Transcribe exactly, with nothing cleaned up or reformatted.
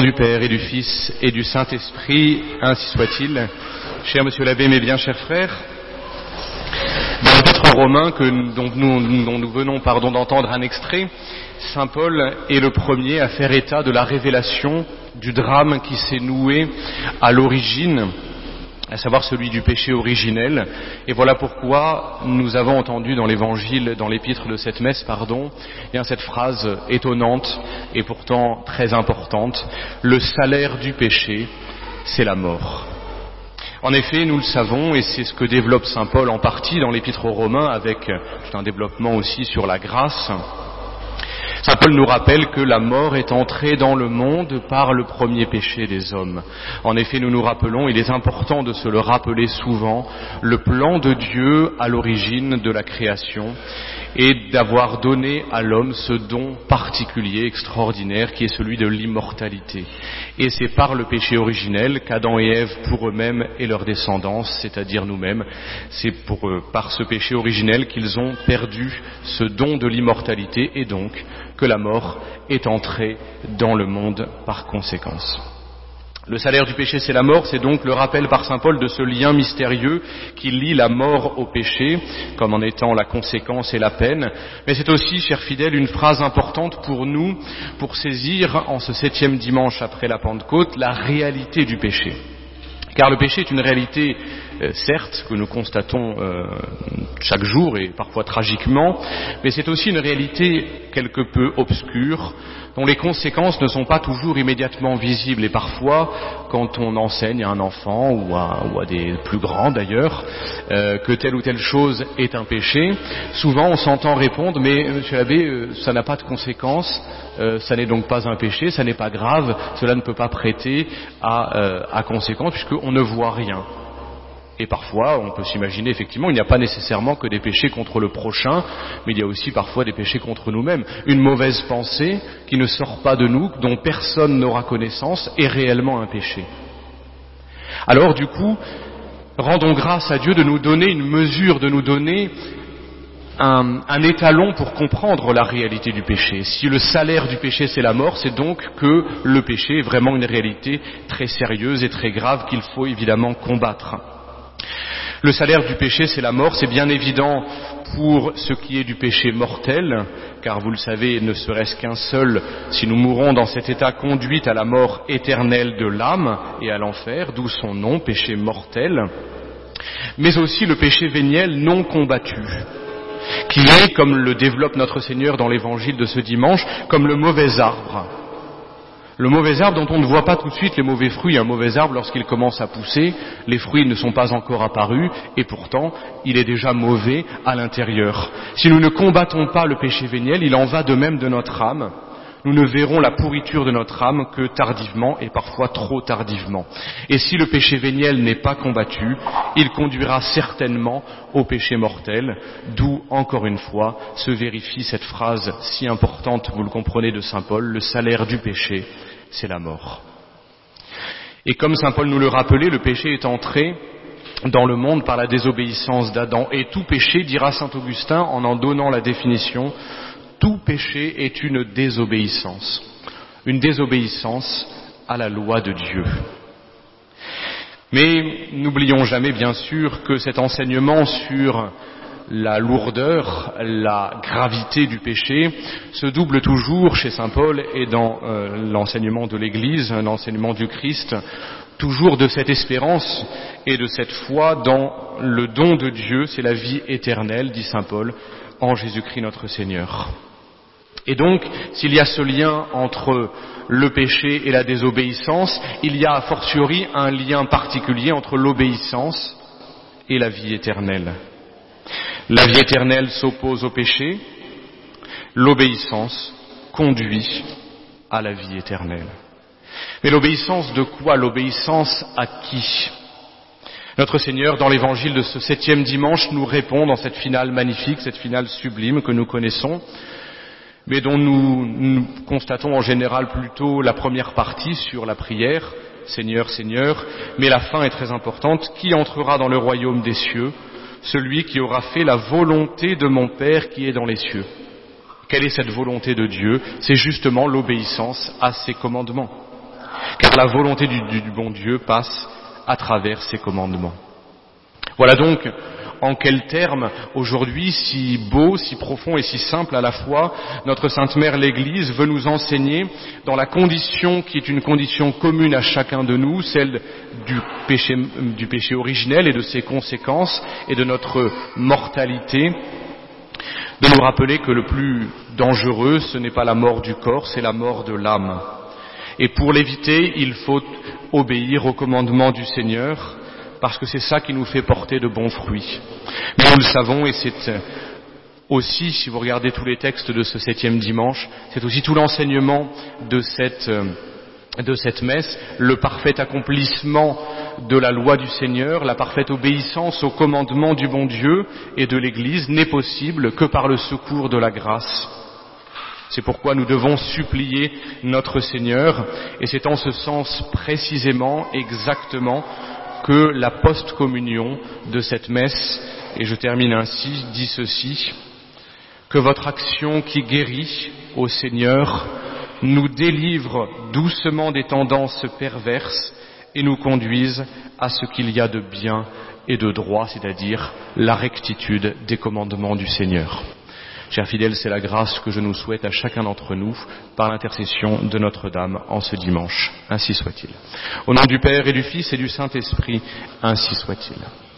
nom du Père et du Fils et du Saint-Esprit, ainsi soit-il. Cher Monsieur l'abbé, mes bien chers frères, dans l'Épître aux Romains que, dont, nous, dont nous venons pardon, d'entendre un extrait, Saint Paul est le premier à faire état de la révélation du drame qui s'est noué à l'origine, à savoir celui du péché originel. Et voilà pourquoi nous avons entendu dans l'évangile, dans l'épître de cette messe, pardon, eh bien cette phrase étonnante et pourtant très importante: le salaire du péché, c'est la mort. En effet, nous le savons, et c'est ce que développe saint Paul en partie dans l'épître aux Romains, avec tout un développement aussi sur la grâce. Saint Paul nous rappelle que la mort est entrée dans le monde par le premier péché des hommes. En effet, nous nous rappelons, il est important de se le rappeler souvent, le plan de Dieu à l'origine de la création et d'avoir donné à l'homme ce don particulier, extraordinaire, qui est celui de l'immortalité. Et c'est par le péché originel qu'Adam et Ève, pour eux-mêmes et leur descendance, c'est-à-dire nous-mêmes, c'est pour eux, par ce péché originel qu'ils ont perdu ce don de l'immortalité et donc que la mort est entrée dans le monde par conséquence. Le salaire du péché, c'est la mort, c'est donc le rappel par saint Paul de ce lien mystérieux qui lie la mort au péché, comme en étant la conséquence et la peine. Mais c'est aussi, chers fidèles, une phrase importante pour nous, pour saisir, en ce septième dimanche après la Pentecôte, la réalité du péché. Car le péché est une réalité, euh, certes, que nous constatons euh, chaque jour et parfois tragiquement, mais c'est aussi une réalité quelque peu obscure, dont les conséquences ne sont pas toujours immédiatement visibles. Et parfois, quand on enseigne à un enfant, ou à, ou à des plus grands d'ailleurs, euh, que telle ou telle chose est un péché, souvent on s'entend répondre: mais monsieur l'abbé, euh, ça n'a pas de conséquences, euh, ça n'est donc pas un péché, ça n'est pas grave, cela ne peut pas prêter à, euh, à conséquence, puisqu'on ne voit rien. Et parfois, on peut s'imaginer, effectivement, il n'y a pas nécessairement que des péchés contre le prochain, mais il y a aussi parfois des péchés contre nous-mêmes. Une mauvaise pensée qui ne sort pas de nous, dont personne n'aura connaissance, est réellement un péché. Alors, du coup, rendons grâce à Dieu de nous donner une mesure, de nous donner un, un étalon pour comprendre la réalité du péché. Si le salaire du péché, c'est la mort, c'est donc que le péché est vraiment une réalité très sérieuse et très grave qu'il faut évidemment combattre. Le salaire du péché, c'est la mort, c'est bien évident pour ce qui est du péché mortel, car vous le savez, ne serait-ce qu'un seul, si nous mourons dans cet état, conduit à la mort éternelle de l'âme et à l'enfer, d'où son nom, péché mortel, mais aussi le péché véniel non combattu, qui est, comme le développe notre Seigneur dans l'évangile de ce dimanche, comme le mauvais arbre. Le mauvais arbre dont on ne voit pas tout de suite les mauvais fruits. Un mauvais arbre, lorsqu'il commence à pousser, les fruits ne sont pas encore apparus, et pourtant, il est déjà mauvais à l'intérieur. Si nous ne combattons pas le péché véniel, il en va de même de notre âme. Nous ne verrons la pourriture de notre âme que tardivement, et parfois trop tardivement. Et si le péché véniel n'est pas combattu, il conduira certainement au péché mortel, d'où, encore une fois, se vérifie cette phrase si importante, vous le comprenez, de saint Paul: le salaire du péché, c'est la mort. Et comme saint Paul nous le rappelait, le péché est entré dans le monde par la désobéissance d'Adam. Et tout péché, dira saint Augustin en en donnant la définition, tout péché est une désobéissance. Une désobéissance à la loi de Dieu. Mais n'oublions jamais, bien sûr, que cet enseignement sur la lourdeur, la gravité du péché se double toujours chez saint Paul et dans euh, l'enseignement de l'Église, l'enseignement du Christ, toujours de cette espérance et de cette foi dans le don de Dieu, c'est la vie éternelle, dit saint Paul, en Jésus-Christ notre Seigneur. Et donc, s'il y a ce lien entre le péché et la désobéissance, il y a a fortiori un lien particulier entre l'obéissance et la vie éternelle. La vie éternelle s'oppose au péché, l'obéissance conduit à la vie éternelle. Mais l'obéissance de quoi? L'obéissance à qui? Notre Seigneur, dans l'évangile de ce septième dimanche, nous répond dans cette finale magnifique, cette finale sublime que nous connaissons, mais dont nous, nous constatons en général plutôt la première partie sur la prière, Seigneur, Seigneur, mais la fin est très importante. Qui entrera dans le royaume des cieux? Celui qui aura fait la volonté de mon Père qui est dans les cieux. Quelle est cette volonté de Dieu? C'est justement l'obéissance à ses commandements. car la volonté du, du, du bon Dieu passe à travers ses commandements. Voilà donc en quels termes, aujourd'hui, si beau, si profond et si simple à la fois, notre Sainte Mère l'Église veut nous enseigner dans la condition qui est une condition commune à chacun de nous, celle du péché, du péché originel et de ses conséquences et de notre mortalité, de nous rappeler que le plus dangereux, ce n'est pas la mort du corps, c'est la mort de l'âme. Et pour l'éviter, il faut obéir au commandement du Seigneur, parce que c'est ça qui nous fait porter de bons fruits. Mais nous le savons, et c'est aussi, si vous regardez tous les textes de ce septième dimanche, c'est aussi tout l'enseignement de cette, de cette messe, le parfait accomplissement de la loi du Seigneur, la parfaite obéissance au commandement du bon Dieu et de l'Église n'est possible que par le secours de la grâce. C'est pourquoi nous devons supplier notre Seigneur, et c'est en ce sens précisément, exactement, que la post-communion de cette messe, et je termine ainsi, dit ceci: que votre action qui guérit, ô Seigneur, nous délivre doucement des tendances perverses et nous conduise à ce qu'il y a de bien et de droit, c'est-à-dire la rectitude des commandements du Seigneur. Chers fidèles, c'est la grâce que je nous souhaite à chacun d'entre nous par l'intercession de Notre-Dame en ce dimanche. Ainsi soit-il. Au nom du Père et du Fils et du Saint-Esprit, ainsi soit-il.